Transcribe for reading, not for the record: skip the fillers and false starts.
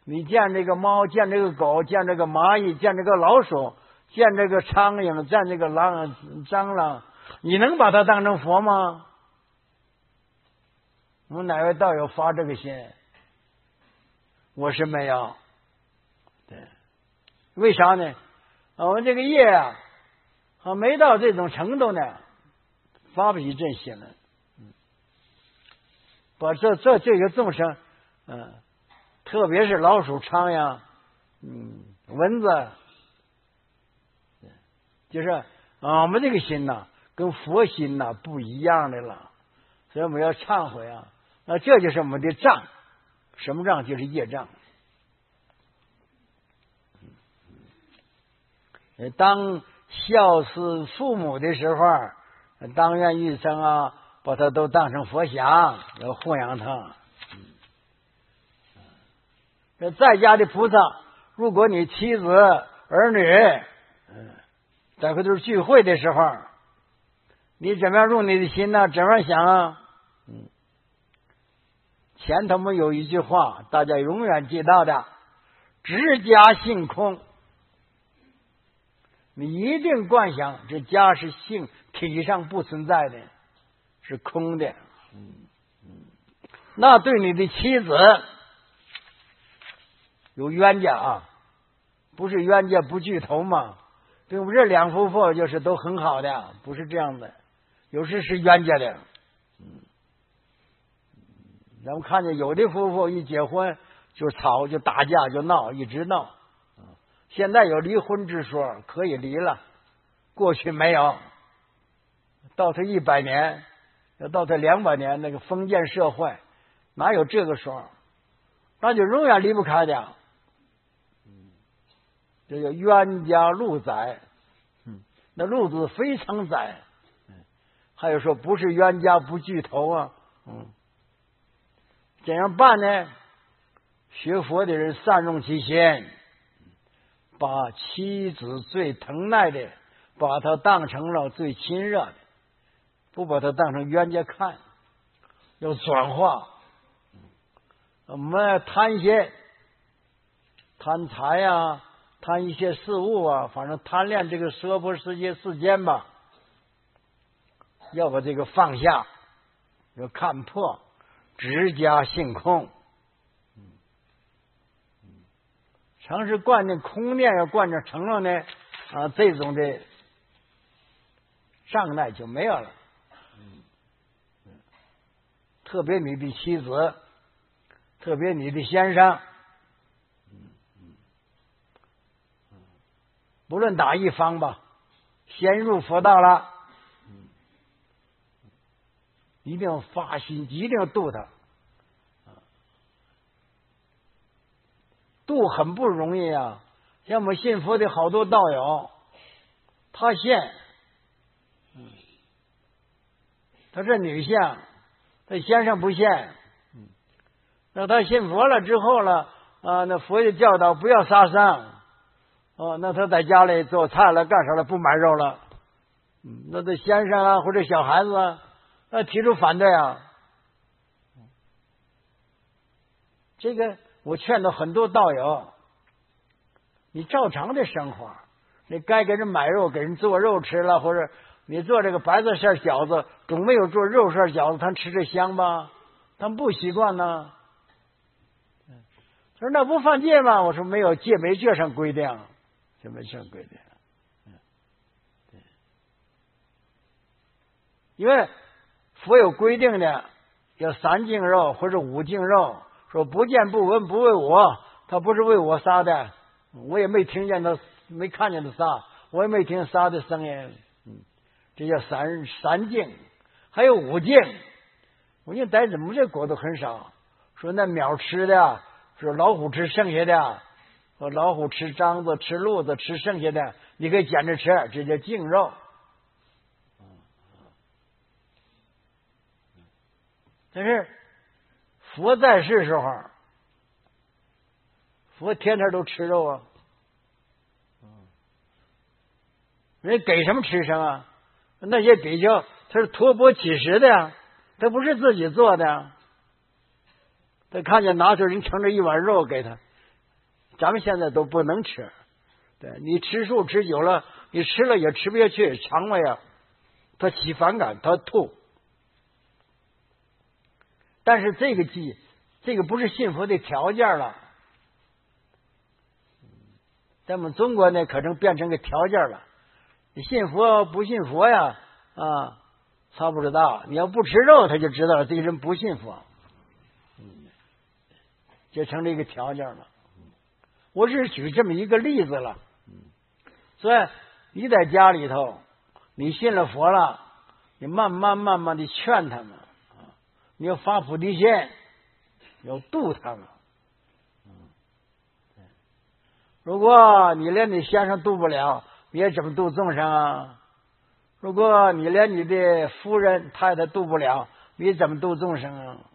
你见这个猫，见这个狗，见这个蚂蚁，见这个老鼠，见这个苍蝇，见这个蟑螂，你能把它当成佛吗？我们哪位道友发这个心？我是没有。对，为啥呢？我们这个业啊，没到这种程度呢，发不起这心来。把这个众生，特别是老鼠、苍蝇，蚊子，就是我们这个心呐，跟佛心呐不一样的了，所以我们要忏悔啊。这就是我们的障，什么障？就是业障。当孝思父母的时候，当愿一生啊，把他都当成佛像，要供养他。这在家的菩萨，如果你妻子儿女，在回头聚会的时候，你怎么样入你的心呢？怎么样想啊？前头们有一句话，大家永远记到的：知家性空。你一定观想，这家是性体上不存在的，是空的。那对你的妻子有冤家啊，不是冤家不聚头吗？并不是两夫妇就是都很好的，不是这样的，有时是冤家的。咱们看见有的夫妇一结婚就吵，就打架，就闹，一直闹。现在有离婚之说，可以离了，过去没有。到他100年，要到他200年，那个封建社会哪有这个说？那就永远离不开的。这叫冤家路窄，那路子非常窄。还有说不是冤家不聚头啊，怎样办呢？学佛的人善用其心，把妻子最疼爱的，把他当成了最亲热的，不把他当成冤家看，要转化。我们贪些贪财啊，贪一些事物啊，反正贪恋这个娑婆世界世间吧，要把这个放下，要看破，知家性空。常是观念空念，要观念成了呢，这种的障碍就没有了。特别你的妻子，特别你的先生，不论哪一方吧，先入佛道了，一定要发心，一定要度他。度很不容易啊！像我们信佛的好多道友，他现，他是女性，他先生不现。那他信佛了之后了那佛的教导不要杀生，那他在家里做菜了，干啥了？不买肉了。那他先生啊或者小孩子啊，提出反对啊。这个我劝到很多道友，你照常的生活，你该给人买肉，给人做肉吃了，或者你做这个白菜馅饺子，总没有做肉馅饺子，他吃着香吧？他们不习惯呢。他说那不犯戒吗？我说没有，戒没戒上规定，戒没上规定。因为佛有规定的，要3净肉或者5净肉。说不见不闻不为我，他不是为我杀的，我也没听见他，没看见他杀，我也没听杀的声音。这叫三净，还有5净。5净在我们这国都很少。说那鸟吃的，说老虎吃剩下的，说老虎吃獐子、吃鹿子、吃剩下的，你可以捡着吃，这叫净肉。但是佛在世时候，佛天天都吃肉啊，人家给什么吃什么。那些比丘他是托钵乞食的呀，他不是自己做的呀。他看见拿出人盛着一碗肉给他， 咱们现在都不能吃。对，你吃素吃久了，你吃了也吃不下去，肠胃啊，它起反感，它吐。但是这个不是信佛的条件了。在我们中国呢，可能变成个条件了。你信佛不信佛呀？啊，他不知道。你要不吃肉，他就知道这个人不信佛。就成了一个条件了。我只是举这么一个例子了。所以你在家里头，你信了佛了，你慢慢的劝他们，你要发菩提心，要度他们。如果你连你先生度不了，你也怎么度众生啊？如果你连你的夫人太太度不了，你怎么度众生啊？